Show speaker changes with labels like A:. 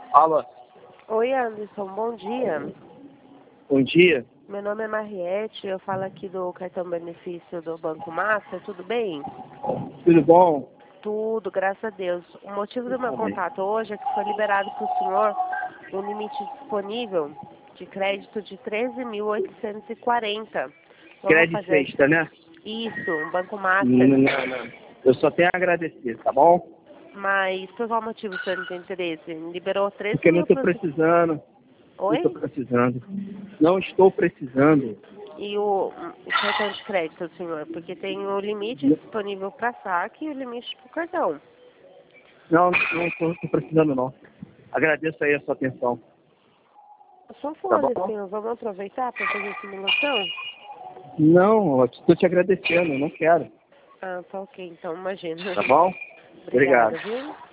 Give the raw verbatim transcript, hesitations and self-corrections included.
A: Alô,
B: Oi, Anderson, bom dia.
A: bom dia.
B: Meu nome é Mariette, eu falo aqui do cartão benefício do Banco Master, tudo bem?
A: Tudo bom?
B: Tudo, graças a Deus. O motivo do meu
A: Amém.
B: contato hoje é que foi liberado para o senhor um limite disponível de crédito de treze mil oitocentos e quarenta. Vamos
A: Crédito
B: fazer
A: extra, né?
B: isso, um Banco
A: Não,
B: Master.
A: não, não. Eu só tenho a agradecer, tá bom?
B: Mas por qual motivo o senhor não tem interesse? Liberou treze
A: Porque eu não
B: mil
A: estou
B: para o...
A: precisando. Não estou
B: Oi?
A: precisando. Não estou precisando.
B: E o, o cartão de crédito, senhor? Porque tem o limite disponível para saque e o limite para o cartão.
A: Não, não estou precisando, não. Agradeço aí a sua atenção.
B: Só
A: Tá
B: fone,
A: bom?
B: senhor. Vamos aproveitar para fazer a simulação?
A: Não, eu estou te agradecendo. Eu não quero.
B: Ah, tá ok. Então, imagina.
A: Tá bom?
B: Obrigada,
A: Obrigado.
B: viu?